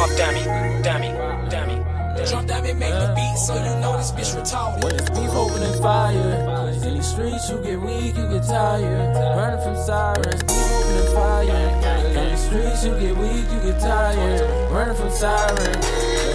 Drop Dummy, make the beat so you know this bitch retarded. When it's beef, opening fire. In these streets, you get weak, you get tired. Running from sirens, beef, opening fire. In these streets, you get weak, you get tired. Running from sirens.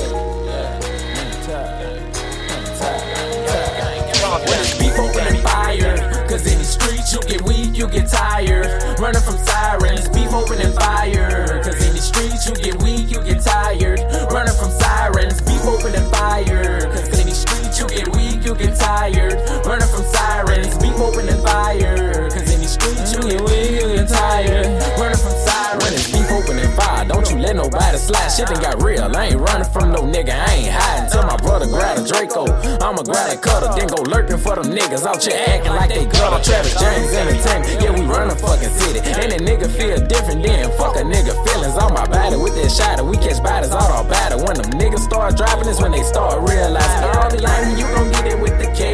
When it's beef, opening fire. Cause in these streets, you get weak, you get tired. Running from sirens, beef, opening fire. Cause in these streets, you get weak, you get tired. Running from sirens, beef, opening fire. Cause in these streets, you get weak, you get tired. Running from sirens, beef, opening fire. Cause in these streets, you get weak, you get tired. Running from sirens. When it's beef, opening fire, don't you let nobody slide. Shit done got real, I ain't running from no nigga, I ain't hiding. Till my brother grab a Draco, I'ma grab a cutter, then go lurking for them niggas out here acting like they gutter. Travis James Entertainment, yeah, we run the fucking city. And a nigga feel different, then fuck a nigga feelings on my body with that shot. We catch bodies all our battle. When them niggas start dropping, it's when they start realizing all the line, you gon' get it with the K.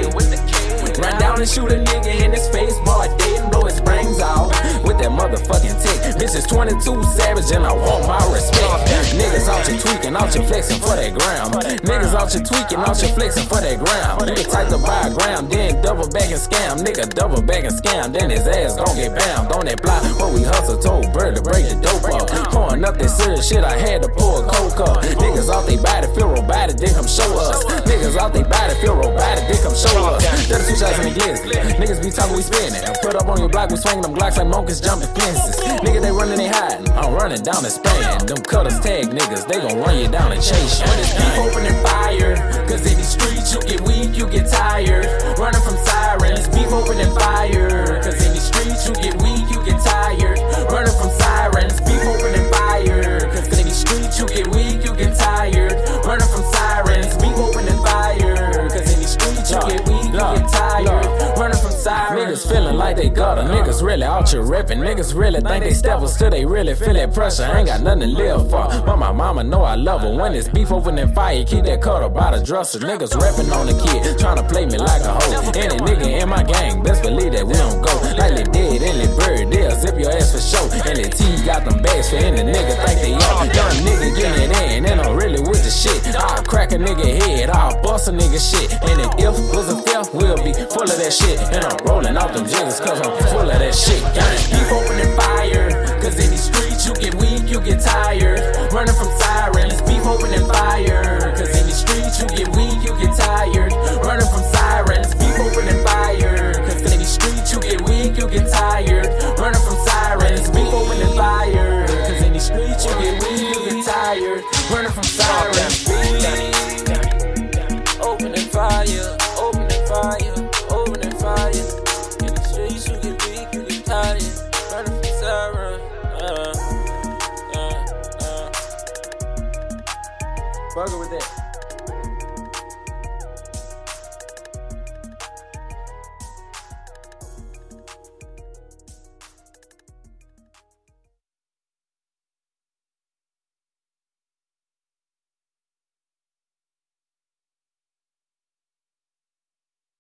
Run down and shoot a nigga in his face, boy, dead and blow his brains out with that motherfucking tick. Bitch is 22 savage and I want my respect. Niggas out here tweaking, out here flexing for that gram. Niggas out here tweaking, out here flexing for that gram. You the type to buy a gram, then double back and scam. Nigga double back and scam, then his ass gon' get bammed. On that block where we hustle, told Bird to break the dope up. Pouring up that serious shit, I had to pour a coke up. Niggas out they body feel robotic, they come show us. Niggas out they body feel robotic, they come show us. 32 shots in the glizzy. Niggas be talking, we spinning. Put up on your block, we swinging them Glocks like monkeys jumping fences. Niggas they running, they hiding. I'm running down and spraying. Them cutters tag niggas, they gon' run you down and chase you. When it's beef, opening fire. Cause in these streets, you get weak, you get tired. Running from sirens, beef, opening fire. Cause in these streets, you get weak, you get tired. Running from sirens, beef, opening fire. Cause in these streets, you get weak, you get tired. Running from sirens, beef, opening fire. Cause in these streets, you get weak, you get tired. Running from sirens. Niggas feeling like they gutter. Niggas really out here reppin'. Niggas really think they steppers till they really feel that pressure. I ain't got nothing to live for, but my mama know I love her. When it's beef, opening fire, keep that cutter by the dresser. Niggas reppin' on the kid, tryna play me like a hoe. Any nigga in my gang, best believe that we don't go. Like they dead and they bird, they'll zip your ass for show. And the T got them bags for any nigga think they up. Young nigga getting it in, and I'm really with the shit. I'll crack a nigga head, I'll bust a nigga shit. And if was a fair, we'll be full of that shit. And I'm rolling out them jiggers cause I'm full of that shit. Beef, opening fire. Cause in these streets you get weak, you get tired. Running from sirens, beef, opening fire. Cause in these streets you get weak, you get tired. Running from sirens, beef, opening fire. Cause in these streets you get weak, you get tired. Running from sirens, beef, opening fire. Cause in these streets you get weak, you get tired. Running from sirens, beef, opening fire, opening fire, opening fire. In the streets you get weak, you get tired. Running from sirens. Bugger with that.